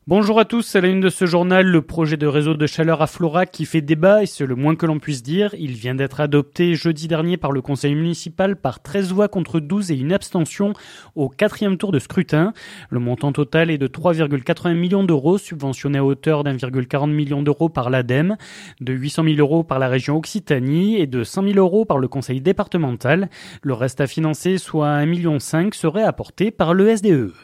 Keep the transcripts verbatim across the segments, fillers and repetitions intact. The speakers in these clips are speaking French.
Bonjour à tous, à la une de ce journal, le projet de réseau de chaleur à Florac qui fait débat et c'est le moins que l'on puisse dire. Il vient d'être adopté jeudi dernier par le conseil municipal par treize voix contre douze et une abstention au quatrième tour de scrutin. Le montant total est de trois virgule quatre-vingts millions d'euros, subventionné à hauteur d'un virgule quarante millions d'euros par l'ADEME, de huit cent mille euros par la région Occitanie et de cent mille euros par le conseil départemental. Le reste à financer, soit un virgule cinq million, serait apporté par le S D E.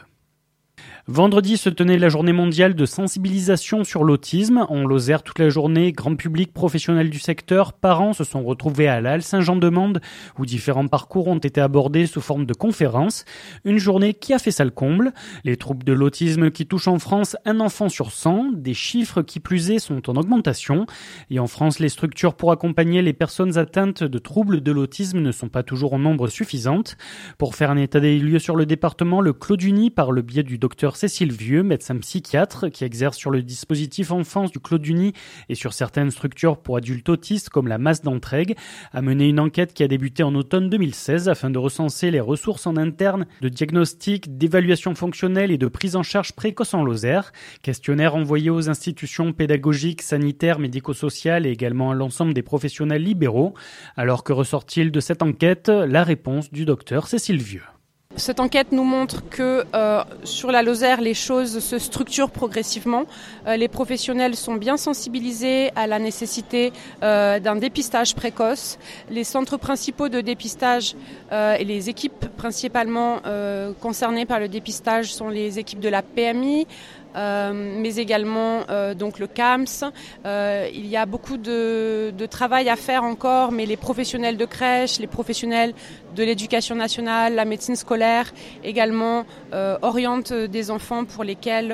Vendredi se tenait la journée mondiale de sensibilisation sur l'autisme. En Lozère, toute la journée, grand public, professionnels du secteur, parents se sont retrouvés à la Halle Saint-Jean-de-Mende où différents parcours ont été abordés sous forme de conférences. Une journée qui a fait salle comble. Les troubles de l'autisme qui touchent en France un enfant sur cent. Des chiffres qui plus est sont en augmentation. Et en France, les structures pour accompagner les personnes atteintes de troubles de l'autisme ne sont pas toujours en nombre suffisant. Pour faire un état des lieux sur le département, le Claude-Uni, par le biais du docteur Cécile Vieux, médecin psychiatre qui exerce sur le dispositif enfance du Claude-Uni et sur certaines structures pour adultes autistes comme la Masse d'Entraigues, a mené une enquête qui a débuté en automne deux mille seize afin de recenser les ressources en interne de diagnostic, d'évaluation fonctionnelle et de prise en charge précoce en Lozère. Questionnaire envoyé aux institutions pédagogiques, sanitaires, médico-sociales et également à l'ensemble des professionnels libéraux. Alors que ressort-il de cette enquête? La réponse du docteur Cécile Vieux. Cette enquête nous montre que euh, sur la Lozère, les choses se structurent progressivement. Euh, les professionnels sont bien sensibilisés à la nécessité euh, d'un dépistage précoce. Les centres principaux de dépistage euh, et les équipes principalement euh, concernées par le dépistage sont les équipes de la P M I, Euh, mais également euh, donc le C A M S. Euh, il y a beaucoup de, de travail à faire encore, mais les professionnels de crèche, les professionnels de l'éducation nationale, la médecine scolaire également euh, orientent des enfants pour lesquels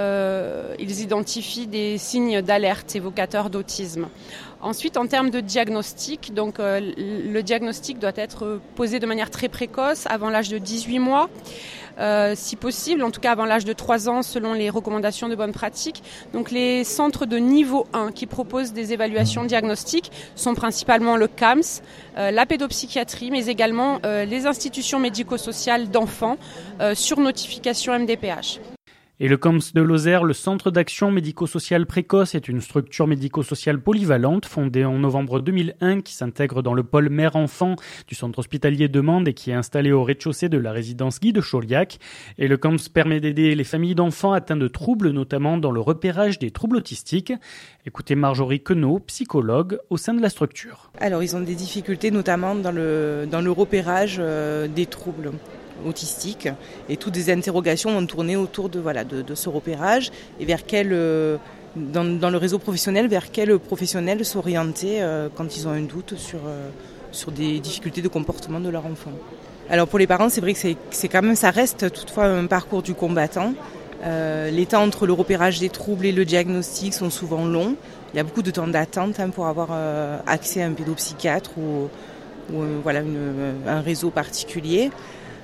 euh, ils identifient des signes d'alerte évocateurs d'autisme. Ensuite, en termes de diagnostic, donc euh, le diagnostic doit être posé de manière très précoce, avant l'âge de dix-huit mois. Euh, si possible, en tout cas avant l'âge de trois ans selon les recommandations de bonne pratique. Donc les centres de niveau un qui proposent des évaluations diagnostiques sont principalement le C A M S, euh, la pédopsychiatrie, mais également euh, les institutions médico-sociales d'enfants euh, sur notification M D P H. Et le C O M S de Lozère, le Centre d'action médico-sociale précoce, est une structure médico-sociale polyvalente fondée en novembre deux mille un qui s'intègre dans le pôle mère-enfant du centre hospitalier de Mende et qui est installé au rez-de-chaussée de la résidence Guy de Chauliac. Et le C O M S permet d'aider les familles d'enfants atteints de troubles, notamment dans le repérage des troubles autistiques. Écoutez Marjorie Queneau, psychologue au sein de la structure. Alors ils ont des difficultés notamment dans le, dans le repérage euh, des troubles autistiques et toutes des interrogations vont tourner autour de, voilà, de, de ce repérage et vers quel, euh, dans, dans le réseau professionnel, vers quel professionnel s'orienter euh, quand ils ont un doute sur, euh, sur des difficultés de comportement de leur enfant. Alors pour les parents, c'est vrai que c'est, c'est quand même, ça reste toutefois un parcours du combattant. Euh, les temps entre le repérage des troubles et le diagnostic sont souvent longs. Il y a beaucoup de temps d'attente hein, pour avoir euh, accès à un pédopsychiatre ou, ou euh, voilà, une, un réseau particulier.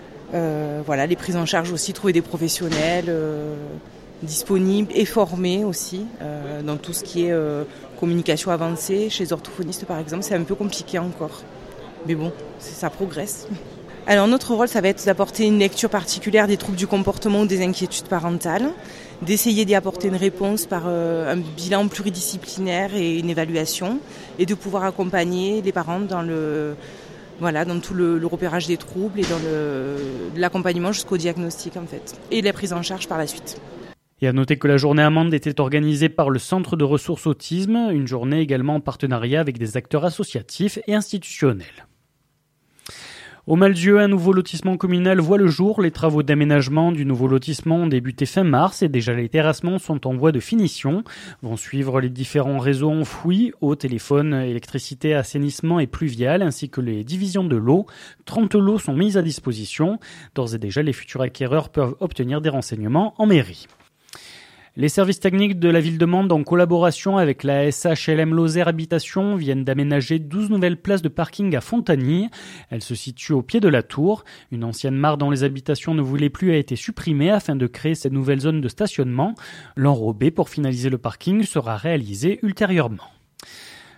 Euh, voilà, les prises en charge aussi, trouver des professionnels euh, disponibles et formés aussi euh, dans tout ce qui est euh, communication avancée. Chez les orthophonistes par exemple, c'est un peu compliqué encore. Mais bon, ça progresse. Alors notre rôle, ça va être d'apporter une lecture particulière des troubles du comportement ou des inquiétudes parentales, d'essayer d'y apporter une réponse par euh, un bilan pluridisciplinaire et une évaluation, et de pouvoir accompagner les parents dans le... Voilà, dans tout le, le repérage des troubles et dans le, l'accompagnement jusqu'au diagnostic en fait, et la prise en charge par la suite. Et à noter que la journée à Mende était organisée par le Centre de ressources autisme, une journée également en partenariat avec des acteurs associatifs et institutionnels. Au Malzieu, un nouveau lotissement communal voit le jour. Les travaux d'aménagement du nouveau lotissement ont débuté fin mars et déjà les terrassements sont en voie de finition. Vont suivre les différents réseaux enfouis, eau, téléphone, électricité, assainissement et pluvial, ainsi que les divisions de l'eau. trente lots sont mis à disposition. D'ores et déjà, les futurs acquéreurs peuvent obtenir des renseignements en mairie. Les services techniques de la ville de Mende, en collaboration avec la S H L M Lozère Habitation, viennent d'aménager douze nouvelles places de parking à Fontanilles. Elles se situent au pied de la tour. Une ancienne mare dans les habitations ne voulait plus a été supprimée afin de créer cette nouvelle zone de stationnement. L'enrobé pour finaliser le parking sera réalisé ultérieurement.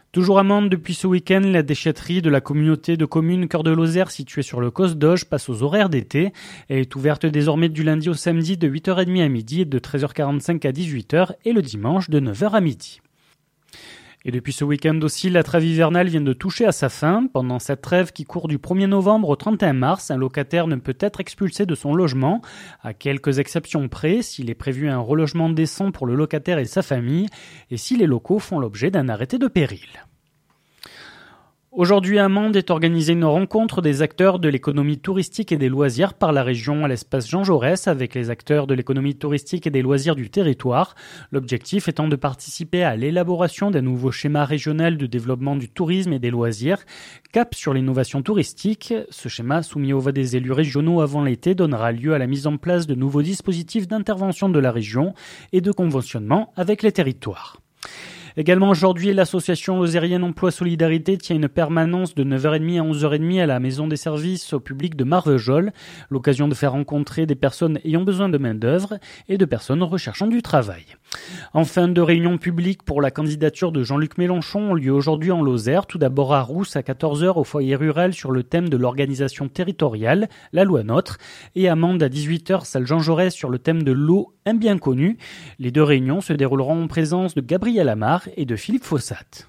Toujours à Mende, depuis ce week-end, la déchetterie de la communauté de communes Cœur de Lozère située sur le Causse d'Auge passe aux horaires d'été. Elle est ouverte désormais du lundi au samedi de huit heures trente à midi et de treize heures quarante-cinq à dix-huit heures et le dimanche de neuf heures à midi. Et depuis ce week-end aussi, la trêve hivernale vient de toucher à sa fin. Pendant cette trêve qui court du premier novembre au trente et un mars, un locataire ne peut être expulsé de son logement, à quelques exceptions près, s'il est prévu un relogement décent pour le locataire et sa famille, et si les locaux font l'objet d'un arrêté de péril. Aujourd'hui, à Mende est organisée une rencontre des acteurs de l'économie touristique et des loisirs par la région à l'espace Jean Jaurès avec les acteurs de l'économie touristique et des loisirs du territoire. L'objectif étant de participer à l'élaboration d'un nouveau schéma régional de développement du tourisme et des loisirs, cap sur l'innovation touristique. Ce schéma, soumis au vote des élus régionaux avant l'été, donnera lieu à la mise en place de nouveaux dispositifs d'intervention de la région et de conventionnement avec les territoires. Également aujourd'hui, l'association lozérienne Emploi Solidarité tient une permanence de neuf heures trente à onze heures trente à la maison des services au public de Marvejols, l'occasion de faire rencontrer des personnes ayant besoin de main-d'œuvre et de personnes recherchant du travail. Enfin, deux réunions publiques pour la candidature de Jean-Luc Mélenchon ont lieu aujourd'hui en Lozère, tout d'abord à Rousse à quatorze heures au foyer rural sur le thème de l'organisation territoriale, la loi NOTRe, et à Mende à dix-huit heures, salle Jean Jaurès sur le thème de l'eau, un bien connu. Les deux réunions se dérouleront en présence de Gabriel Amar et de Philippe Fossat.